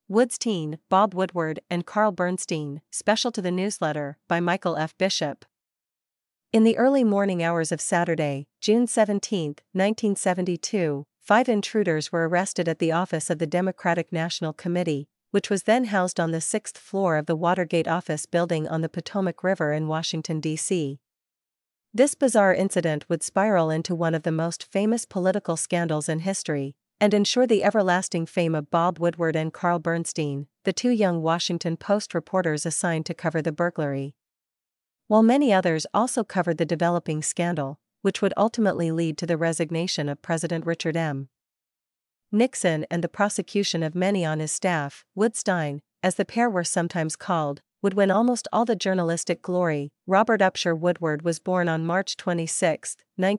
Woodstein, Bob Woodward and Carl Bernstein, special to the newsletter, by Michael F. Bishop. In the early morning hours of Saturday, June 17, 1972, 5 intruders were arrested at the office of the Democratic National Committee, which was then housed on the 6th floor of the Watergate Office Building on the Potomac River in Washington, D.C. This bizarre incident would spiral into one of the most famous political scandals in history, and ensure the everlasting fame of Bob Woodward and Carl Bernstein, the 2 young Washington Post reporters assigned to cover the burglary. While many others also covered the developing scandal, which would ultimately lead to the resignation of President Richard M. Nixon and the prosecution of many on his staff, Woodstein, as the pair were sometimes called, would win almost all the journalistic glory. Robert Upshur Woodward was born on March 26,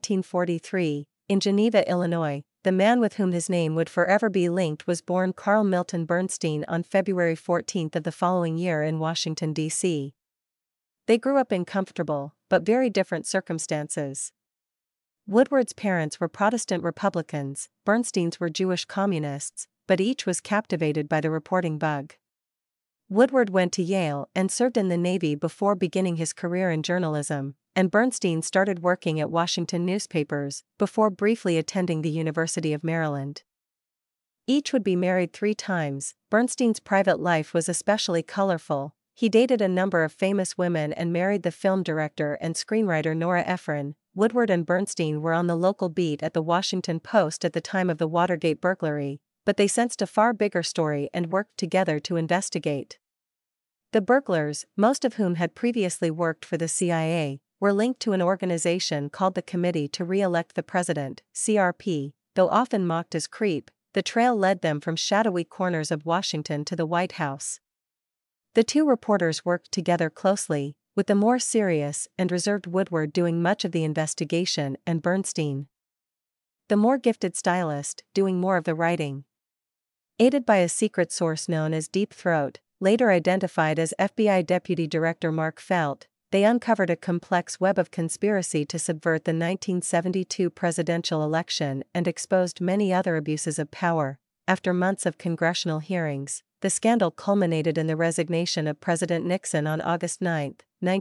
1943, in Geneva, Illinois. The man with whom his name would forever be linked was born Carl Milton Bernstein on February 14 of the following year in Washington, D.C. They grew up in comfortable, but very different circumstances. Woodward's parents were Protestant Republicans, Bernstein's were Jewish communists, but each was captivated by the reporting bug. Woodward went to Yale and served in the Navy before beginning his career in journalism, and Bernstein started working at Washington newspapers, before briefly attending the University of Maryland. Each would be married 3 times. Bernstein's private life was especially colorful. He dated a number of famous women and married the film director and screenwriter Nora Ephron. Woodward and Bernstein were on the local beat at the Washington Post at the time of the Watergate burglary, but they sensed a far bigger story and worked together to investigate. The burglars, most of whom had previously worked for the CIA, were linked to an organization called the Committee to Re-elect the President, CRP. Though often mocked as creep, the trail led them from shadowy corners of Washington to the White House. The 2 reporters worked together closely, with the more serious and reserved Woodward doing much of the investigation and Bernstein, the more gifted stylist, doing more of the writing. Aided by a secret source known as Deep Throat, later identified as FBI Deputy Director Mark Felt, they uncovered a complex web of conspiracy to subvert the 1972 presidential election and exposed many other abuses of power. After months of congressional hearings, the scandal culminated in the resignation of President Nixon on August 9,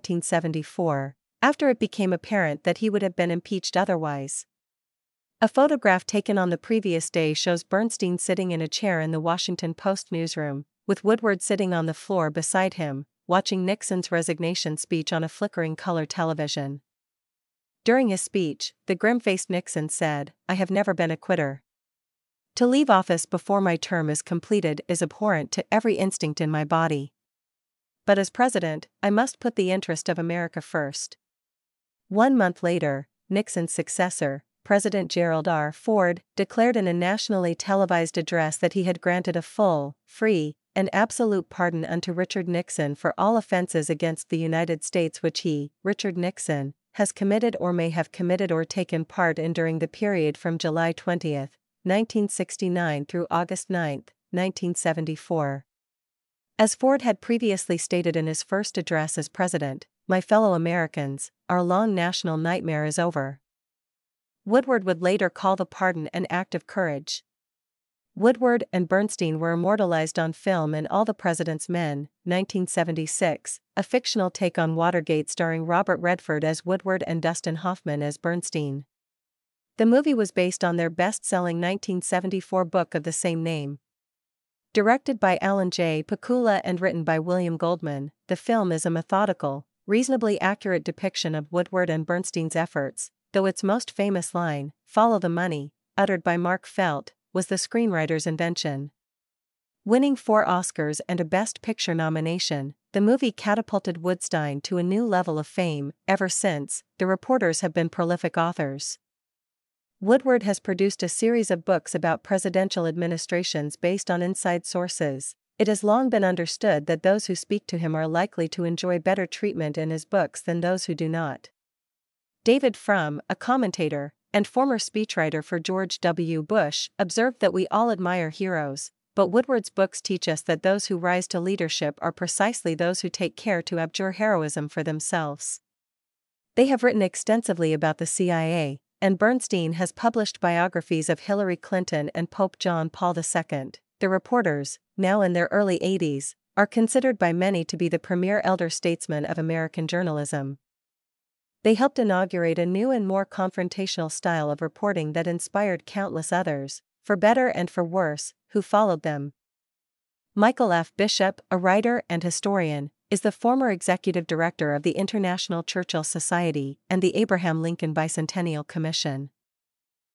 1974, after it became apparent that he would have been impeached otherwise. A photograph taken on the previous day shows Bernstein sitting in a chair in the Washington Post newsroom, with Woodward sitting on the floor beside him, watching Nixon's resignation speech on a flickering color television. During his speech, the grim-faced Nixon said, "I have never been a quitter. To leave office before my term is completed is abhorrent to every instinct in my body. But as president, I must put the interest of America first." 1 month later, Nixon's successor, President Gerald R. Ford, declared in a nationally televised address that he had granted a full, free, and absolute pardon unto Richard Nixon for all offenses against the United States which he, Richard Nixon, has committed or may have committed or taken part in during the period from July 20, 1969 through August 9, 1974. As Ford had previously stated in his first address as president, "My fellow Americans, our long national nightmare is over." Woodward would later call the pardon an act of courage. Woodward and Bernstein were immortalized on film in All the President's Men, 1976, a fictional take on Watergate starring Robert Redford as Woodward and Dustin Hoffman as Bernstein. The movie was based on their best-selling 1974 book of the same name. Directed by Alan J. Pakula and written by William Goldman, the film is a methodical, reasonably accurate depiction of Woodward and Bernstein's efforts, though its most famous line, "Follow the money," uttered by Mark Felt, was the screenwriter's invention. Winning 4 Oscars and a Best Picture nomination, the movie catapulted Woodstein to a new level of fame. Ever since, the reporters have been prolific authors. Woodward has produced a series of books about presidential administrations based on inside sources. It has long been understood that those who speak to him are likely to enjoy better treatment in his books than those who do not. David Frum, a commentator and former speechwriter for George W. Bush, observed that we all admire heroes, but Woodward's books teach us that those who rise to leadership are precisely those who take care to abjure heroism for themselves. They have written extensively about the CIA, and Bernstein has published biographies of Hillary Clinton and Pope John Paul II. The reporters, now in their early 80s, are considered by many to be the premier elder statesmen of American journalism. They helped inaugurate a new and more confrontational style of reporting that inspired countless others, for better and for worse, who followed them. Michael F. Bishop, a writer and historian, is the former executive director of the International Churchill Society and the Abraham Lincoln Bicentennial Commission.